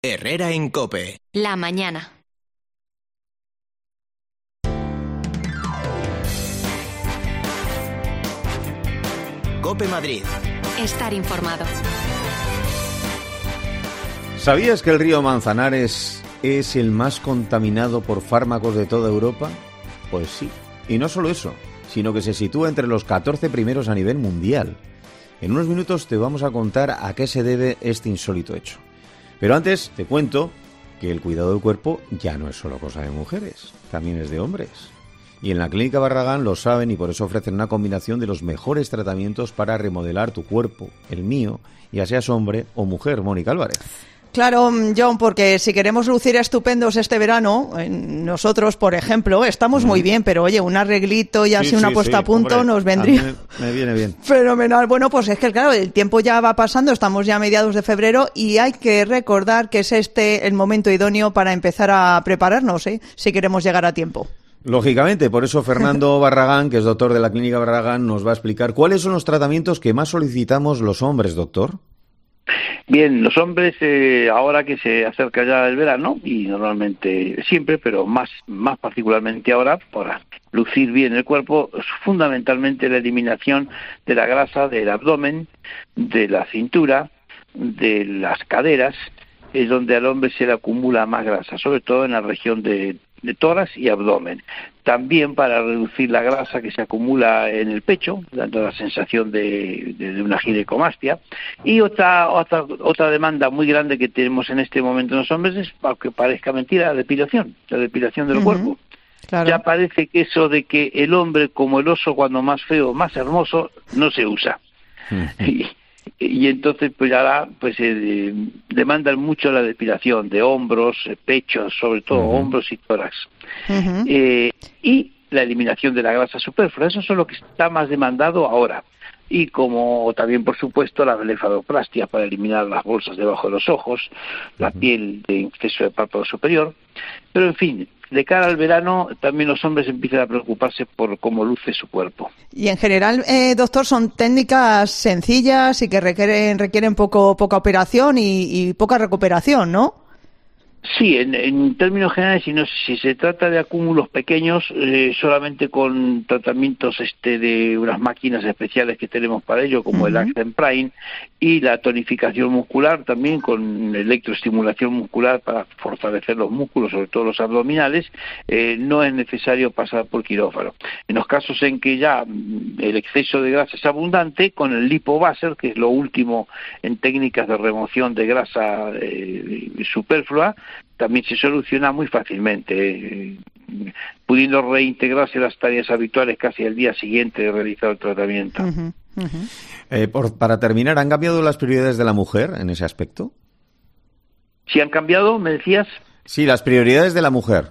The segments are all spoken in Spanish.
Herrera en COPE. La mañana. COPE Madrid. Estar informado. ¿Sabías que el río Manzanares es el más contaminado por fármacos de toda Europa? Pues sí. Y no solo eso, sino que se sitúa entre los 14 primeros a nivel mundial. En unos minutos te vamos a contar a qué se debe este insólito hecho. Pero antes te cuento que el cuidado del cuerpo ya no es solo cosa de mujeres, también es de hombres. Y en la Clínica Barragán lo saben y por eso ofrecen una combinación de los mejores tratamientos para remodelar tu cuerpo, el mío, ya seas hombre o mujer. Mónica Álvarez. Claro, John, porque si queremos lucir estupendos este verano, nosotros, por ejemplo, estamos muy bien, pero oye, un arreglito y así una puesta a punto, hombre, nos vendría. Me viene bien. Fenomenal. Bueno, pues es que claro, el tiempo ya va pasando, estamos ya a mediados de febrero y hay que recordar que es este el momento idóneo para empezar a prepararnos, si queremos llegar a tiempo. Lógicamente, por eso Fernando Barragán, que es doctor de la Clínica Barragán, nos va a explicar cuáles son los tratamientos que más solicitamos los hombres, doctor. Bien, los hombres, ahora que se acerca ya el verano, y normalmente siempre, pero más particularmente ahora, para lucir bien el cuerpo, es fundamentalmente la eliminación de la grasa del abdomen, de la cintura, de las caderas, es donde al hombre se le acumula más grasa, sobre todo en la región de tórax y abdomen. También para reducir la grasa que se acumula en el pecho, dando la sensación de una ginecomastia. Y otra demanda muy grande que tenemos en este momento en los hombres es, aunque parezca mentira, la depilación del cuerpo. Claro. Ya parece que eso de que el hombre, como el oso, cuando más feo, más hermoso, no se usa. Y entonces pues ahora pues demandan mucho la depilación de hombros, pechos, sobre todo hombros y tórax. Y la eliminación de la grasa superflua, eso es lo que está más demandado ahora. Y como también, por supuesto, la blefaroplastia para eliminar las bolsas debajo de los ojos, la piel de exceso de párpado superior. Pero, en fin, de cara al verano, también los hombres empiezan a preocuparse por cómo luce su cuerpo. Y en general, doctor, son técnicas sencillas y que requieren poca operación y poca recuperación, ¿no? Sí, en términos generales, si se trata de acúmulos pequeños, solamente con tratamientos de unas máquinas especiales que tenemos para ello, como el Accent Prime, y la tonificación muscular, también con electroestimulación muscular para fortalecer los músculos, sobre todo los abdominales, no es necesario pasar por quirófano. En los casos en que ya el exceso de grasa es abundante, con el lipobaser, que es lo último en técnicas de remoción de grasa superflua, también se soluciona muy fácilmente, pudiendo reintegrarse las tareas habituales casi al día siguiente de realizar el tratamiento. Para terminar, ¿han cambiado las prioridades de la mujer en ese aspecto? ¿Sí han cambiado, me decías? Sí, las prioridades de la mujer.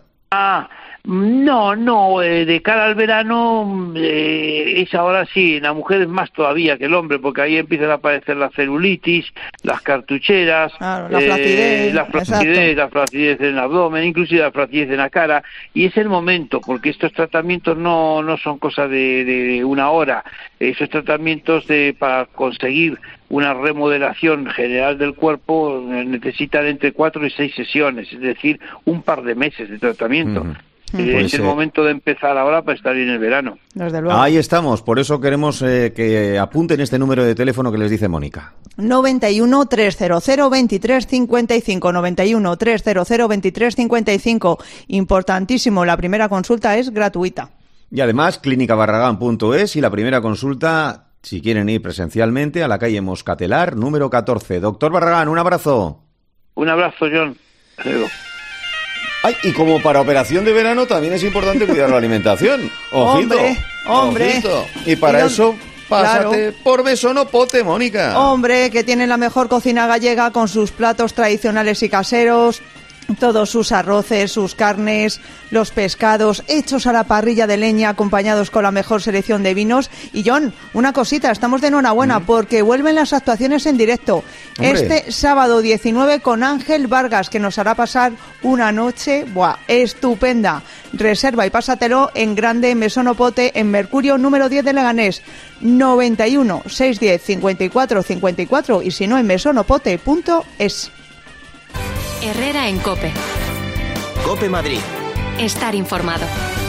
No, de cara al verano es ahora sí, en la mujer es más todavía que el hombre, porque ahí empiezan a aparecer la celulitis, las cartucheras, claro, la flacidez en el abdomen, inclusive la flacidez en la cara, y es el momento, porque estos tratamientos no son cosas de una hora, esos tratamientos para conseguir una remodelación general del cuerpo necesitan entre 4 y 6 sesiones, es decir, un par de meses de tratamiento. Es el momento de empezar ahora para estar bien el verano. Desde luego. Ahí estamos, por eso queremos que apunten este número de teléfono que les dice Mónica. 91 300 2355, 91 300 2355. Importantísimo, la primera consulta es gratuita. Y además, clínicabarragán.es y la primera consulta, si quieren ir presencialmente, a la calle Moscatelar, número 14. Doctor Barragán, un abrazo. Un abrazo, John. Hasta luego. Ay, y como para operación de verano también es importante cuidar la alimentación. Ojito, hombre. Ojito. Y para eso, pásate por Besono Pote, Mónica. Hombre, que tiene la mejor cocina gallega con sus platos tradicionales y caseros, todos sus arroces, sus carnes, los pescados hechos a la parrilla de leña acompañados con la mejor selección de vinos. Y John, una cosita, estamos de enhorabuena porque vuelven las actuaciones en directo. Hombre. Este sábado 19 con Ángel Vargas, que nos hará pasar una noche estupenda. Reserva y pásatelo en grande en Besono Pote en Mercurio número 10 de Leganés, 91 610 54 54 y si no en besonopote.es. Herrera en COPE. COPE Madrid. Estar informado.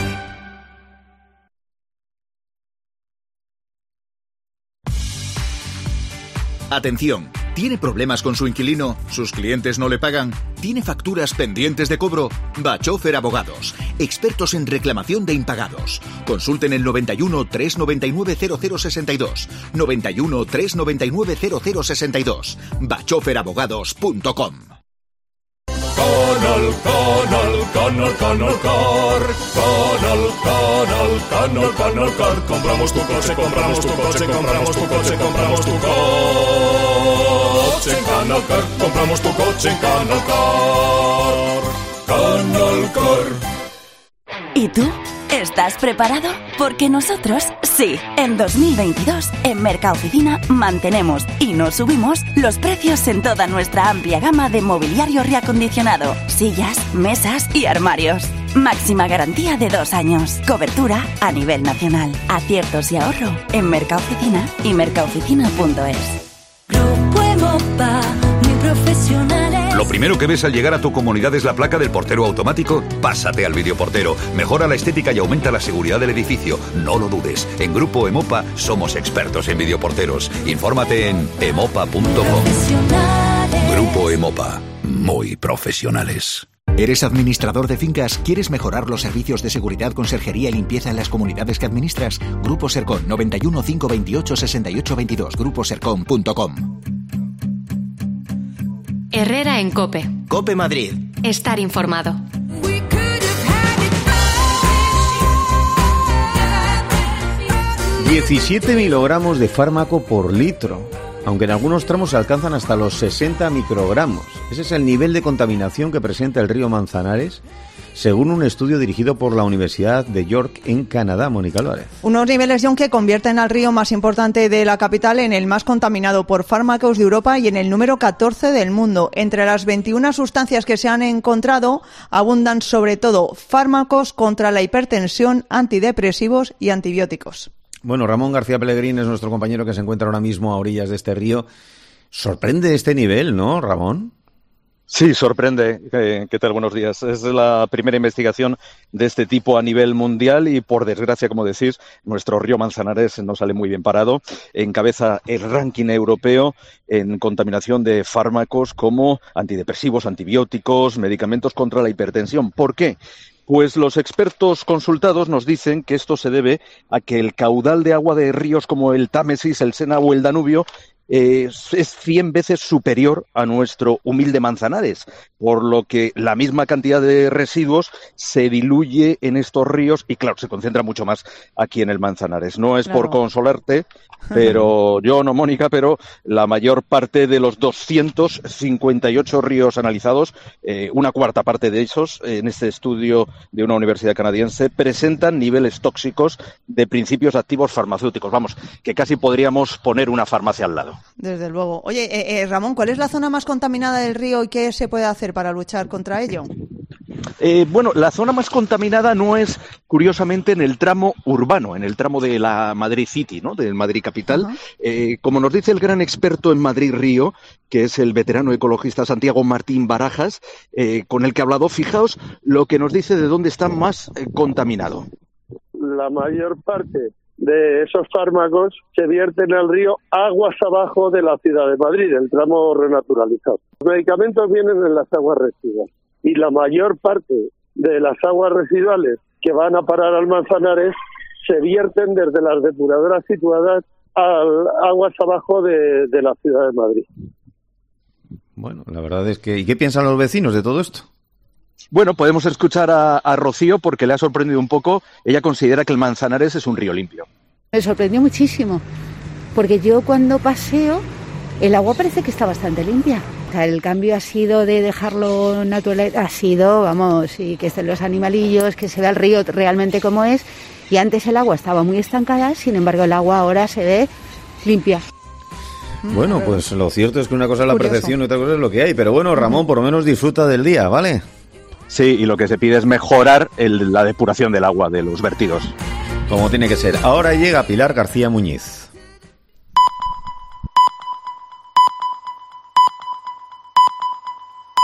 Atención, ¿tiene problemas con su inquilino? ¿Sus clientes no le pagan? ¿Tiene facturas pendientes de cobro? Bachofer Abogados, expertos en reclamación de impagados. Consulten el 91 399 0062, 91 399 0062, bachoferabogados.com. Canal Car. Compramos tu coche, compramos tu coche, compramos tu coche, compramos tu coche en Canal Car. Compramos tu coche en Canal Car. Canal Car. ¿Y tú? ¿Estás preparado? Porque nosotros sí. En 2022, en Mercaoficina mantenemos y no subimos los precios en toda nuestra amplia gama de mobiliario reacondicionado, sillas, mesas y armarios. Máxima garantía de 2 años. Cobertura a nivel nacional. Aciertos y ahorro en Mercaoficina y mercaoficina.es. Grupo Emopa, muy profesionales. Lo primero que ves al llegar a tu comunidad es la placa del portero automático. Pásate al videoportero. Mejora la estética y aumenta la seguridad del edificio. No lo dudes. En Grupo Emopa somos expertos en videoporteros. Infórmate en emopa.com. Grupo Emopa. Muy profesionales. ¿Eres administrador de fincas? ¿Quieres mejorar los servicios de seguridad, conserjería y limpieza en las comunidades que administras? Grupo Sercon, 91 528 68 22, gruposercon.com. Herrera en COPE. COPE Madrid. Estar informado. 17 miligramos de fármaco por litro, aunque en algunos tramos se alcanzan hasta los 60 microgramos. Ese es el nivel de contaminación que presenta el río Manzanares, según un estudio dirigido por la Universidad de York en Canadá. Mónica Álvarez. Unos niveles, John, que convierten al río más importante de la capital en el más contaminado por fármacos de Europa y en el número 14 del mundo. Entre las 21 sustancias que se han encontrado abundan sobre todo fármacos contra la hipertensión, antidepresivos y antibióticos. Bueno, Ramón García Pellegrín es nuestro compañero que se encuentra ahora mismo a orillas de este río. Sorprende este nivel, ¿no, Ramón? Sí, sorprende. ¿Qué tal? Buenos días. Es la primera investigación de este tipo a nivel mundial y, por desgracia, como decís, nuestro río Manzanares no sale muy bien parado. Encabeza el ranking europeo en contaminación de fármacos como antidepresivos, antibióticos, medicamentos contra la hipertensión. ¿Por qué? Pues los expertos consultados nos dicen que esto se debe a que el caudal de agua de ríos como el Támesis, el Sena o el Danubio es 100 veces superior a nuestro humilde Manzanares, por lo que la misma cantidad de residuos se diluye en estos ríos y, claro, se concentra mucho más aquí en el Manzanares. No es por consolarte, pero yo no, Mónica, pero la mayor parte de los 258 ríos analizados, una cuarta parte de esos, en este estudio de una universidad canadiense, presentan niveles tóxicos de principios activos farmacéuticos. Vamos, que casi podríamos poner una farmacia al lado. Desde luego. Oye, Ramón, ¿cuál es la zona más contaminada del río y qué se puede hacer para luchar contra ello? Bueno, la zona más contaminada no es, curiosamente, en el tramo urbano, en el tramo de la Madrid City, ¿no?, del Madrid capital. Como nos dice el gran experto en Madrid Río, que es el veterano ecologista Santiago Martín Barajas, con el que he hablado, fijaos lo que nos dice de dónde está más contaminado. La mayor parte de esos fármacos se vierten al río aguas abajo de la ciudad de Madrid, el tramo renaturalizado. Los medicamentos vienen en las aguas residuales y la mayor parte de las aguas residuales que van a parar al Manzanares se vierten desde las depuradoras situadas aguas abajo de la ciudad de Madrid. Bueno, la verdad es que... ¿Y qué piensan los vecinos de todo esto? Bueno, podemos escuchar a Rocío porque le ha sorprendido un poco. Ella considera que el Manzanares es un río limpio. Me sorprendió muchísimo, porque yo cuando paseo, el agua parece que está bastante limpia. O sea, el cambio ha sido de dejarlo natural, ha sido, vamos, y que estén los animalillos, que se vea el río realmente como es. Y antes el agua estaba muy estancada, sin embargo el agua ahora se ve limpia. Bueno, pues lo cierto es que una cosa es la percepción y otra cosa es lo que hay. Pero bueno, Ramón, por lo menos disfruta del día, ¿vale? Sí, y lo que se pide es mejorar la depuración del agua de los vertidos. Como tiene que ser. Ahora llega Pilar García Muñiz.